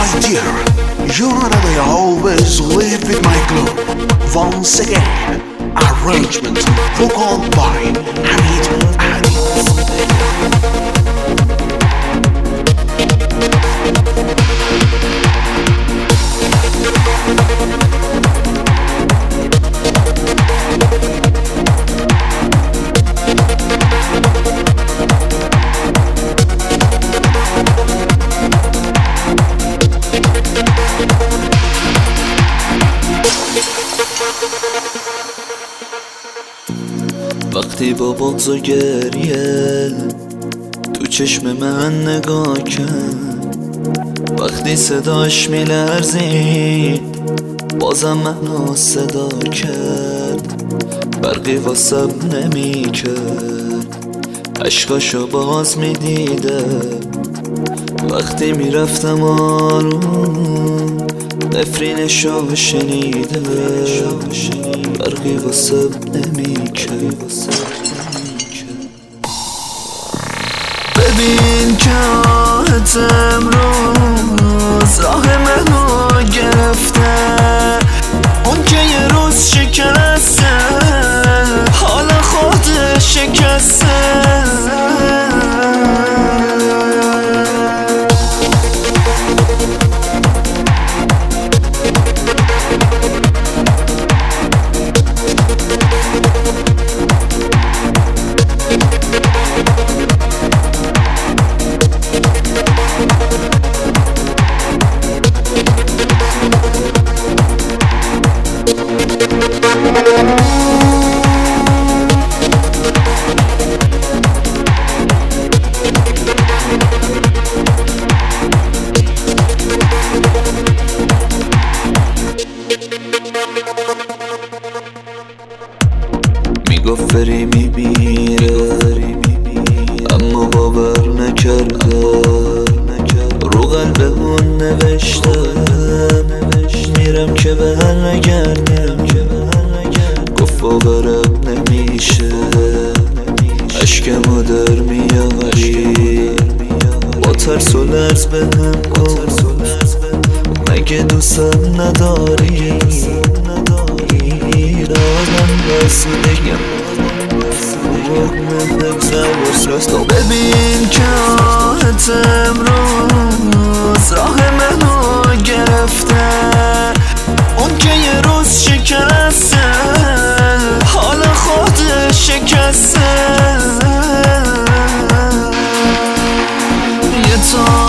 dear, you know that I always live with my glue. Once again, arrangement vocal by Hamid Adi. وقتی با بغض و گریه تو چشم من نگاه کرد، وقتی صداش میلرزید بازم منو صدا کرد، برقی واسم نمی کرد، عشقاشو باز میدیدم. وقتی میرفتم آروم نفرینشو شنیدم، برقی واسم نمی کرد. ببین که آهت امروز راه منو گرفته، اون که یه روز شکسته حالا خودش شکسته. میگفت فری میمیره اما باور نکرده، رو قلب اون نوشتم میرم که بر نگردم. گفت باورم نمیشه عشقمو در میاری، با ترس و لرز بهم گفت مگه دوستم نداری. ببین که آهت امروز راه منو گرفته، اون که یه روز شکسته حالا خودش شکسته. یه